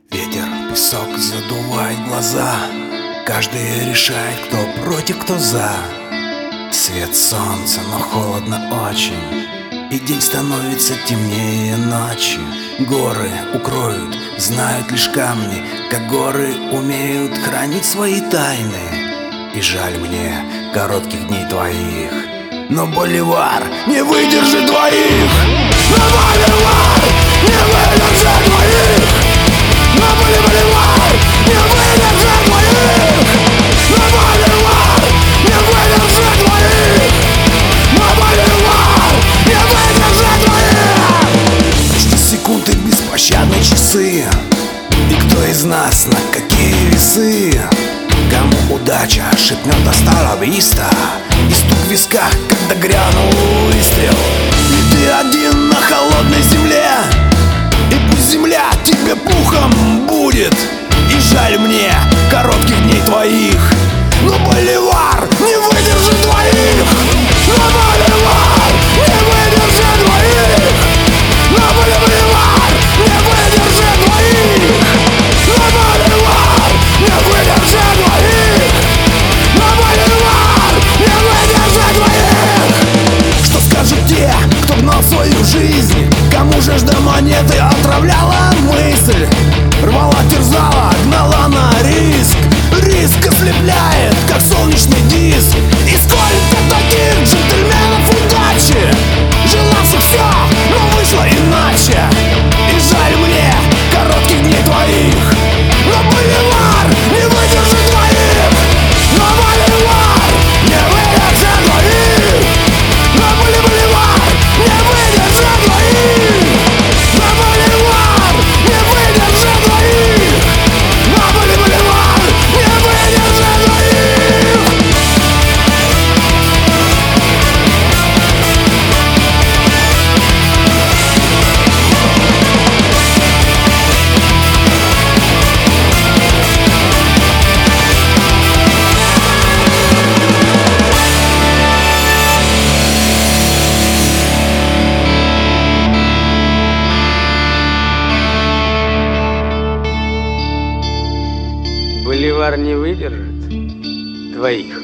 Ветер, песок задувает глаза. Каждый решает, кто против, кто за. Свет солнца, но холодно очень, и день становится темнее ночи. Горы укроют, знают лишь камни, как горы умеют хранить свои тайны. И жаль мне коротких дней твоих, но Боливар не выдержит двоих. Но Боливар не выдержит двоих. Но Боливар не выдержит двоих. Но Боливар не выдержит двоих. Но Боливар не выдержит двоих. Что секунды беспощадные часы, и кто из нас на какие весы? Кому удача шепнет «Астала виста», и стук в висках, когда грянул выстрел. И ты один на холодной земле, и пусть земля тебе пухом будет. И жаль мне коротких дней твоих, но Боливар не выдержит двоих. Но Боливар не выдержит двоих. Но Боливар не выдержит двоих. Но Боливар не выдержит двоих. Но Боливар не выдержит двоих. Что скажут те, кто гнал свою жизнь? Кому жажда монеты отравляла мысль? Рвала, терзала, гнала на риск. Риск ослепляет, как солнечный диск. И сколько таких джентльменов удачи? Желался все, но вышло иначе. И жаль мне коротких дней твоих, но Боливар не выдержит двоих. Но Боливар не выдержит двоих. Но Боливар не выдержит двоих. Но Боливар не выдержит двоих. Но Боливар не выдержит двоих. Боливар не выдержит двоих.